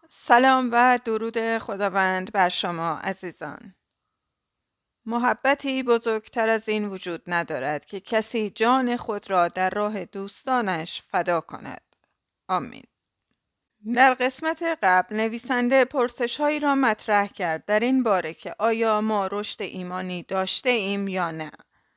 سلام و درود خداوند بر شما عزیزان. محبتی بزرگتر از این وجود ندارد که کسی جان خود را در راه دوستانش فدا کند. آمین. در قسمت قبل نویسنده پرسش‌هایی را مطرح کرد در این باره که آیا ما رشد ایمانی داشته ایم یا نه.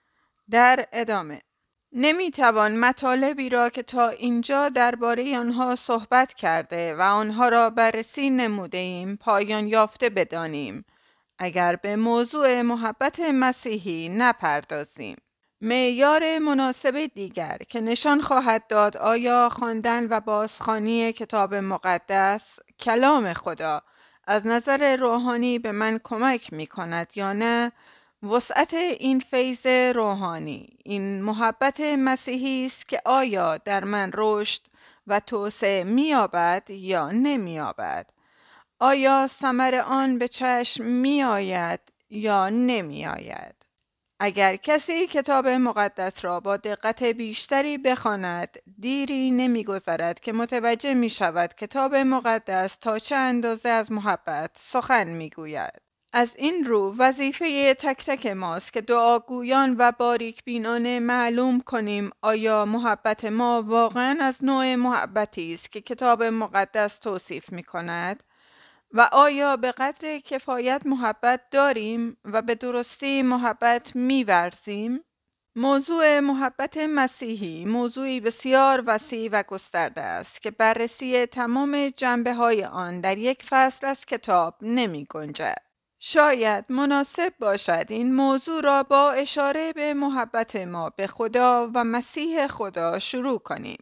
در ادامه نمیتوان مطالبی را که تا اینجا درباره آنها صحبت کرده و آنها را بررسی نموده ایم پایان یافته بدانیم اگر به موضوع محبت مسیحی نپردازیم. معیار مناسب دیگر که نشان خواهد داد آیا خواندن و بازخوانی کتاب مقدس کلام خدا از نظر روحانی به من کمک می کند یا نه، وسعت این فیض روحانی، این محبت مسیحی است که آیا در من رشد و توسعه می‌یابد یا نمی‌یابد. آیا ثمر آن به چشم می‌آید یا نمی‌آید. اگر کسی کتاب مقدس را با دقت بیشتری بخواند، دیری نمی‌گذرد که متوجه می‌شود کتاب مقدس تا چه اندازه از محبت سخن می‌گوید. از این رو وظیفه تک تک ماست که دعاگویان و باریک بینانه معلوم کنیم آیا محبت ما واقعاً از نوع محبتی است که کتاب مقدس توصیف می کند و آیا به قدر کفایت محبت داریم و به درستی محبت می ورزیم؟ موضوع محبت مسیحی موضوعی بسیار وسیع و گسترده است که بررسی تمام جنبه‌های آن در یک فصل از کتاب نمی گنجد. شاید مناسب باشد این موضوع را با اشاره به محبت ما به خدا و مسیح خدا شروع کنیم.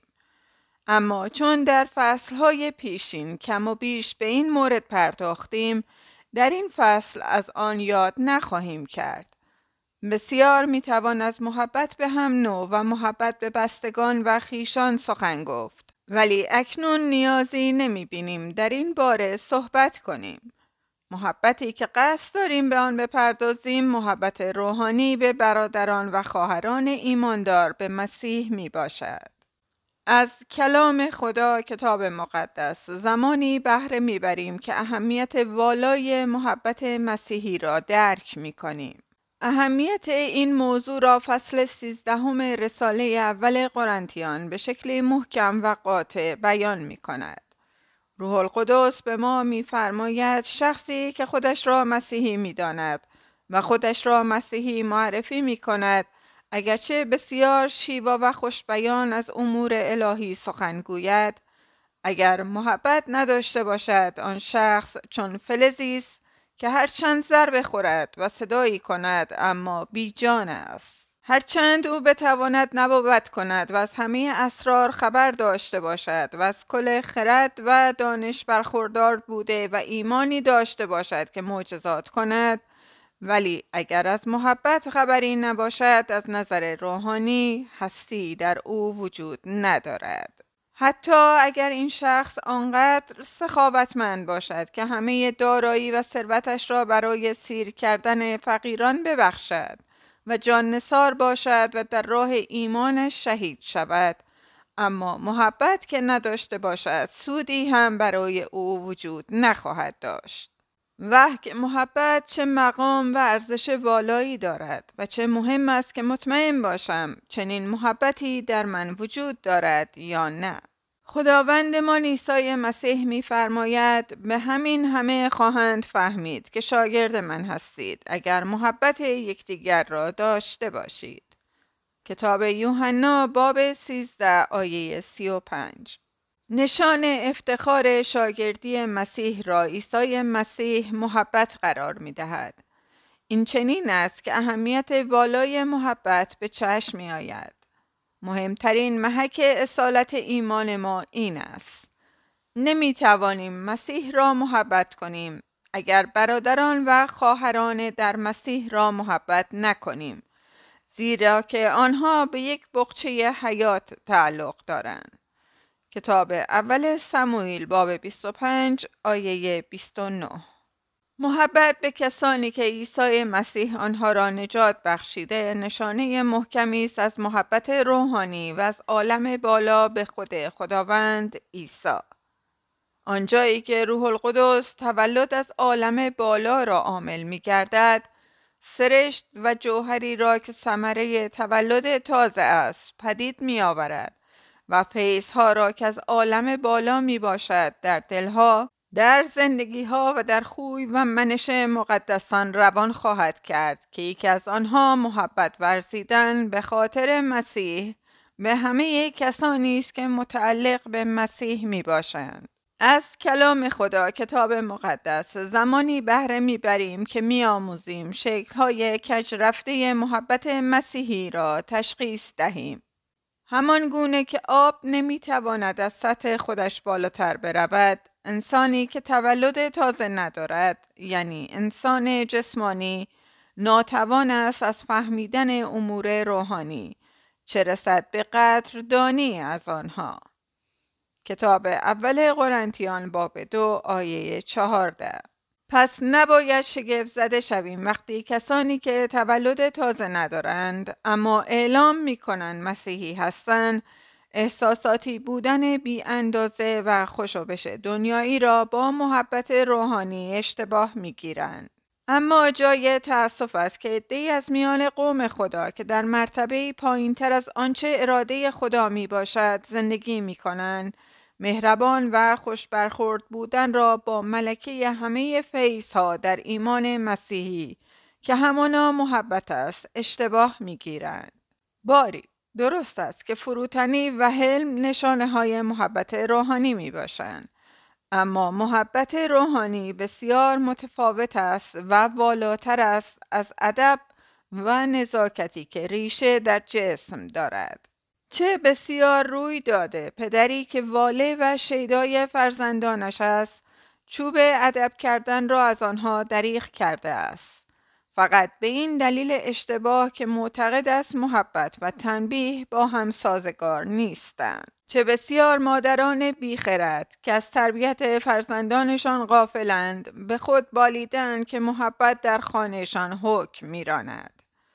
اما چون در فصلهای پیشین کم و بیش به این مورد پرداختیم، در این فصل از آن یاد نخواهیم کرد. بسیار میتوان از محبت به هم نوع و محبت به بستگان و خیشان سخن گفت، ولی اکنون نیازی نمیبینیم در این باره صحبت کنیم. محبتی که قصد داریم به آن بپردازیم محبت روحانی به برادران و خواهران ایماندار به مسیح می باشد. از کلام خدا کتاب مقدس زمانی بهره میبریم که اهمیت والای محبت مسیحی را درک می کنیم. اهمیت این موضوع را فصل 13 رساله اول قرنتیان به شکل محکم و قاطع بیان می کند. روح القدس به ما می‌فرماید شخصی که خودش را مسیحی می‌داند و خودش را مسیحی معرفی می‌کند، اگرچه بسیار شیوا و خوشبیان از امور الهی سخن گوید، اگر محبت نداشته باشد آن شخص چون فلزی است که هر چند ضربه خورد و صدایی کند اما بی جان است. هرچند او بتواند نبوت کند و از همه اسرار خبر داشته باشد و از کل خرد و دانش برخوردار بوده و ایمانی داشته باشد که معجزات کند، ولی اگر از محبت خبری نباشد از نظر روحانی هستی در او وجود ندارد. حتی اگر این شخص آنقدر سخاوتمند باشد که همه دارایی و ثروتش را برای سیر کردن فقیران ببخشد و جان نثار باشد و در راه ایمانش شهید شود، اما محبت که نداشته باشد سودی هم برای او وجود نخواهد داشت. وه که محبت چه مقام و ارزش والایی دارد و چه مهم است که مطمئن باشم چنین محبتی در من وجود دارد یا نه. خداوندمان عیسی مسیح می‌فرماید به همین همه خواهند فهمید که شاگرد من هستید اگر محبت یکدیگر را داشته باشید. کتاب یوحنا باب 13 آیه 35. نشان افتخار شاگردی مسیح را عیسی مسیح محبت قرار می‌دهد. این چنین است که اهمیت والای محبت به چشم می‌آید. مهمترین محک اصالت ایمان ما این است: نمی‌توانیم مسیح را محبت کنیم اگر برادران و خواهران در مسیح را محبت نکنیم، زیرا که آنها به یک بقچه حیات تعلق دارند. کتاب اول سموئیل باب 25 آیه 29. محبت به کسانی که عیسی مسیح آنها را نجات بخشیده نشانه محکمی است از محبت روحانی و از عالم بالا به خود خداوند عیسی. آنجایی که روح القدس تولد از عالم بالا را عامل می گردد، سرشت و جوهری را که ثمره تولد تازه است پدید می آورد و فیضها را که از عالم بالا می باشد در دلها، در زندگیها و در خوی و منش مقدسان روان خواهد کرد که یکی از آنها محبت ورزیدن به خاطر مسیح به همه کسانی است که متعلق به مسیح می باشند. از کلام خدا کتاب مقدس زمانی بهره میبریم که میآموزیم شکل‌های کج رفته محبت مسیحی را تشخیص دهیم. همان گونه که آب نمیتواند از سطح خودش بالاتر برود، انسانی که تولد تازه ندارد، یعنی انسان جسمانی، ناتوان است از فهمیدن امور روحانی، چه رسد به قدردانی از آنها. کتاب اول قرنتیان باب 2 آیه 14. پس نباید شگفت زده شویم وقتی کسانی که تولد تازه ندارند اما اعلام می‌کنند مسیحی هستند، احساساتی بودن بی اندازه و خوشوبش دنیایی را با محبت روحانی اشتباه می‌گیرند. اما جای تأسف است که عده‌ای از میان قوم خدا که در مرتبه‌ای پایین‌تر از آنچه اراده خدا میباشد زندگی می‌کنند، مهربان و خوش برخورد بودن را با ملکه همه فیض‌ها در ایمان مسیحی که همانا محبت است اشتباه می‌گیرند. باری درست است که فروتنی و حلم نشانه‌های محبت روحانی میباشند، اما محبت روحانی بسیار متفاوت است و والاتر است از ادب و نزاکتی که ریشه در جسم دارد. چه بسیار روی داده پدری که واله و شیدای فرزندانش است چوب ادب کردن را از آنها دریغ کرده است، فقط به این دلیل اشتباه که معتقد است محبت و تنبیه با هم سازگار نیستند. چه بسیار مادران بیخرد که از تربیت فرزندانشان غافلند به خود بالیدند که محبت در خانهشان حکم می‌راند.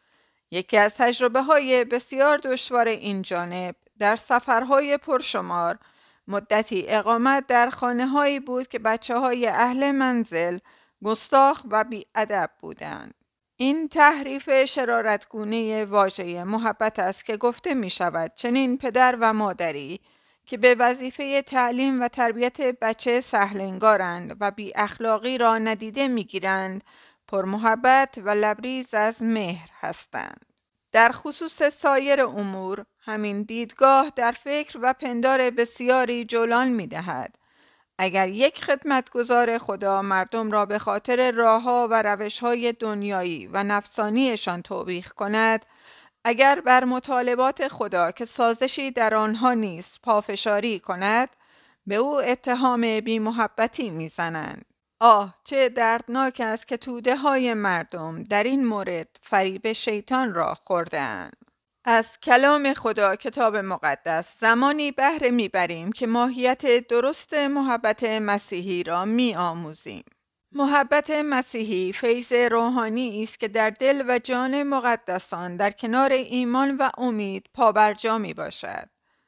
یکی از تجربه‌های بسیار دشوار این جانب در سفرهای پرشمار مدتی اقامت در خانه‌هایی بود که بچه‌های اهل منزل گستاخ و بی‌ادب بودند. این تحریف شرارتگونه واژه محبت است که گفته می شود چنین پدر و مادری که به وظیفه تعلیم و تربیت بچه سهلنگارند و بی اخلاقی را ندیده می گیرند، پر محبت و لبریز از مهر هستند. در خصوص سایر امور همین دیدگاه در فکر و پندار بسیاری جولان می دهد. اگر یک خدمتگزار خدا مردم را به خاطر راه‌ها و روش‌های دنیایی و نفسانیشان توبیخ کند، اگر بر مطالبات خدا که سازشی در آنها نیست پافشاری کند، به او اتهام بی‌محبتی می‌زنند. آه چه دردناک است که توده‌های مردم در این مورد فریب شیطان را خورده‌اند. از کلام خدا کتاب مقدس زمانی بهره میبریم که ماهیت درست محبت مسیحی را میآموزیم. محبت مسیحی فیض روحانی است که در دل و جان مقدسان در کنار ایمان و امید پابرجا می باشد.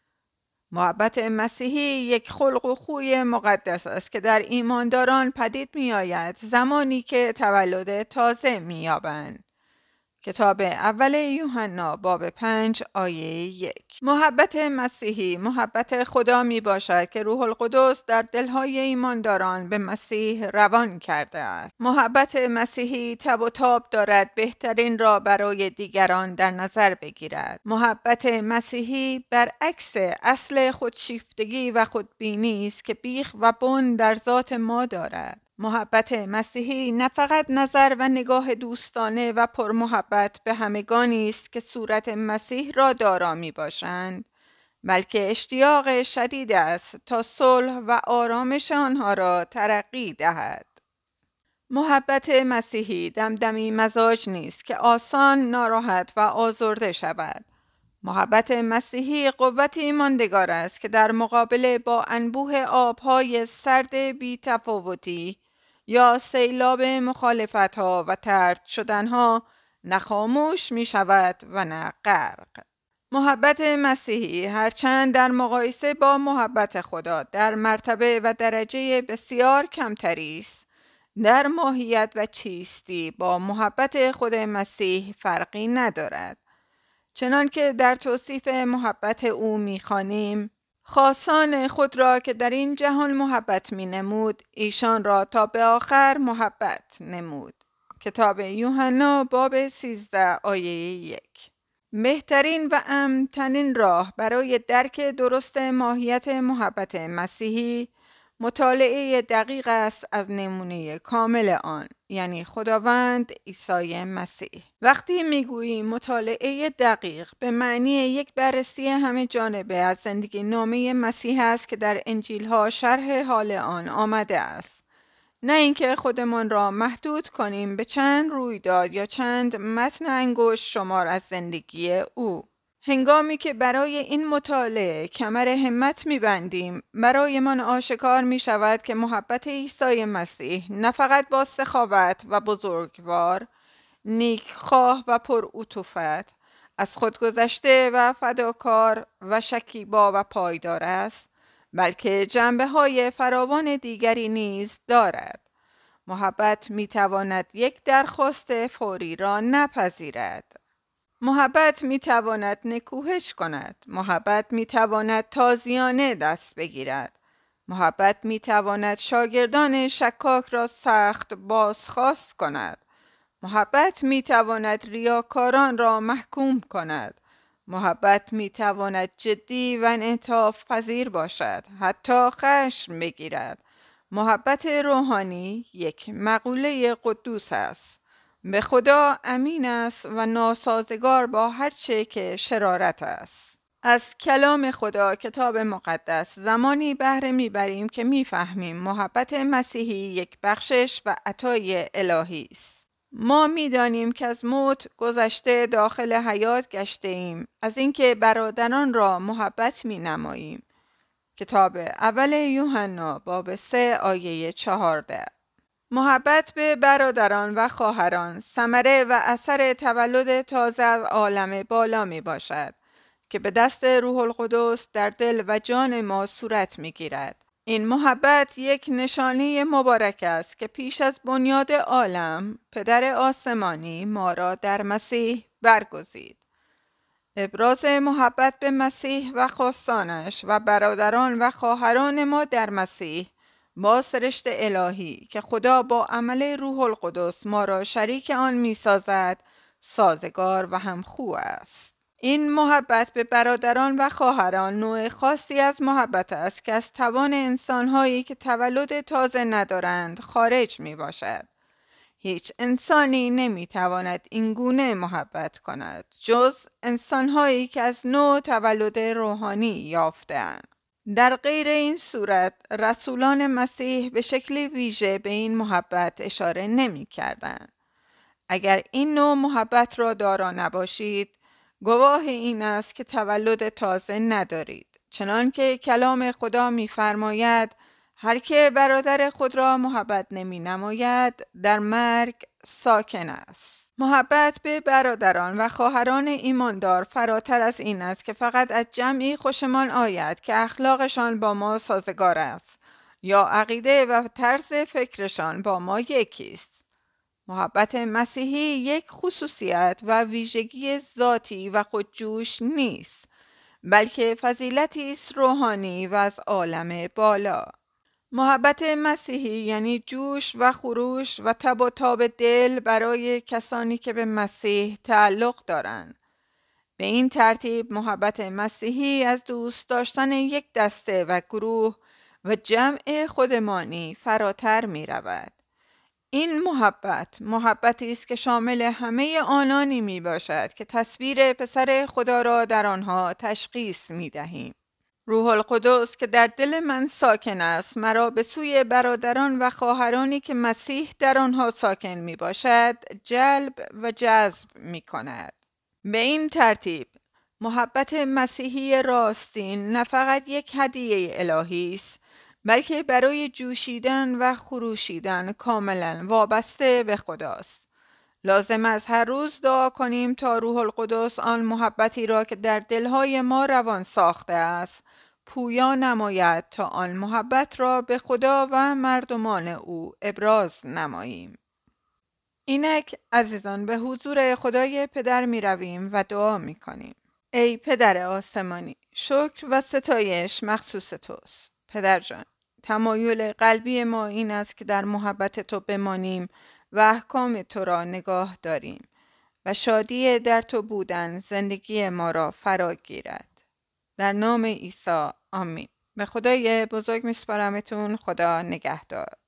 محبت مسیحی یک خلق و خوی مقدس است که در ایمانداران پدید می آید زمانی که تولد تازه می یابند. کتاب اول یوحنا باب 5 آیه 1. محبت مسیحی محبت خدا می باشد که روح القدس در دلهای ایمانداران به مسیح روان کرده است. محبت مسیحی تب و تاب دارد بهترین را برای دیگران در نظر بگیرد. محبت مسیحی برعکس اصل خودشیفتگی و خودبینی است که بیخ و بن در ذات ما دارد. محبت مسیحی نه فقط نظر و نگاه دوستانه و پرمحبت به همگانی است که صورت مسیح را دارا می باشند، بلکه اشتیاق شدید است تا صلح و آرامش آنها را ترقی دهد. محبت مسیحی دمدمی مزاج نیست که آسان ناراحت و آزرده شود. محبت مسیحی قوتی ماندگار است که در مقابله با انبوه آبهای سرد بی تفاوتی یا سیلاب مخالفت‌ها و طرد شدن‌ها نه خاموش می شود و نه غرق. محبت مسیحی هرچند در مقایسه با محبت خدا در مرتبه و درجه بسیار کمتری است، در ماهیت و چیستی با محبت خود مسیح فرقی ندارد. چنانکه در توصیف محبت او می‌خوانیم: خاصان خود را که در این جهان محبت می‌نمود، ایشان را تا به آخر محبت نمود. کتاب یوحنا باب 13 آیه 1. بهترین و امن‌ترین راه برای درک درست ماهیت محبت مسیحی مطالعه دقیق است از نمونه کامل آن، یعنی خداوند عیسی مسیح. وقتی میگوییم مطالعه دقیق، به معنی یک بررسی همه جانبه از زندگی نامه مسیح است که در انجیل ها شرح حال آن آمده است. نه اینکه خودمان را محدود کنیم به چند رویداد یا چند متن انگشت شمار از زندگی او. هنگامی که برای این مطالعه کمر همت می‌بندیم، برایمان آشکار می‌شود که محبت عیسی مسیح نه فقط با سخاوت و بزرگوار، نیکخواه و پرعطوفت، از خود گذشته و فداکار و شکیبا و پایدار است، بلکه جنبه‌های فراوان دیگری نیز دارد. محبت می‌تواند یک درخواست فوری را نپذیرد. محبت می‌تواند نکوهش کند. محبت می‌تواند تازیانه دست بگیرد. محبت می‌تواند شاگردان شکاک را سخت بازخواست کند. محبت می‌تواند ریاکاران را محکوم کند. محبت می‌تواند جدی و انعطاف پذیر باشد، حتی خشم بگیرد. محبت روحانی یک مقوله قدوس است. به خدا امین است و ناسازگار با هر چه که شرارت است. از کلام خدا، کتاب مقدس، زمانی بهره میبریم که میفهمیم محبت مسیحی یک بخشش و عطای الهی است. ما میدانیم که از موت گذشته داخل حیات گشته ایم، از اینکه برادران را محبت مینماییم. کتاب اول یوحنا باب 3 آیه 14. محبت به برادران و خواهران ثمره و اثر تولد تازه از عالم بالا می باشد که به دست روح القدس در دل و جان ما صورت می گیرد. این محبت یک نشانه مبارک است که پیش از بنیاد عالم پدر آسمانی ما را در مسیح برگزید. ابراز محبت به مسیح و خاصانش و برادران و خواهران ما در مسیح با سرشت الهی که خدا با عمل روح القدس ما را شریک آن می سازد، سازگار و همخو است. این محبت به برادران و خواهران نوع خاصی از محبت است که از توان انسانهایی که تولد تازه ندارند خارج می باشد. هیچ انسانی نمیتواند این گونه محبت کند جز انسانهایی که از نوع تولد روحانی یافته‌اند. در غیر این صورت رسولان مسیح به شکل ویژه به این محبت اشاره نمی کردند. اگر این نوع محبت را دارا نباشید، گواه این است که تولد تازه ندارید. چنانکه کلام خدا می فرماید: هر که برادر خود را محبت نمی نماید در مرگ ساکن است. محبت به برادران و خواهران ایماندار فراتر از این است که فقط از جمعی خوشمان آید که اخلاقشان با ما سازگار است یا عقیده و طرز فکرشان با ما یکی است. محبت مسیحی یک خصوصیت و ویژگی ذاتی و خودجوش نیست، بلکه فضیلتی است روحانی و از عالم بالا. محبت مسیحی یعنی جوش و خروش و تب و تاب دل برای کسانی که به مسیح تعلق دارند. به این ترتیب محبت مسیحی از دوست داشتن یک دسته و گروه و جمع خودمانی فراتر می رود. این محبتی است که شامل همه آنانی می باشد که تصویر پسر خدا را در آنها تشخیص می دهیم. روح القدس که در دل من ساکن است مرا به سوی برادران و خواهرانی که مسیح در آنها ساکن می باشد جلب و جذب می کند. به این ترتیب محبت مسیحی راستین نه فقط یک هدیه الهی است، بلکه برای جوشیدن و خروشیدن کاملا وابسته به خداست. لازم است هر روز دعا کنیم تا روح القدس آن محبتی را که در دلهای ما روان ساخته است پویا نماید تا آن محبت را به خدا و مردمان او ابراز نماییم. اینک عزیزان به حضور خدای پدر می رویم و دعا می کنیم. ای پدر آسمانی، شکر و ستایش مخصوص توست. پدر جان، تمایل قلبی ما این است که در محبت تو بمانیم و احکام تو را نگاه داریم و شادی در تو بودن زندگی ما را فرا گیرد. در نام عیسی آمین. به خدای بزرگ میسپارمتون. خدا نگهدار.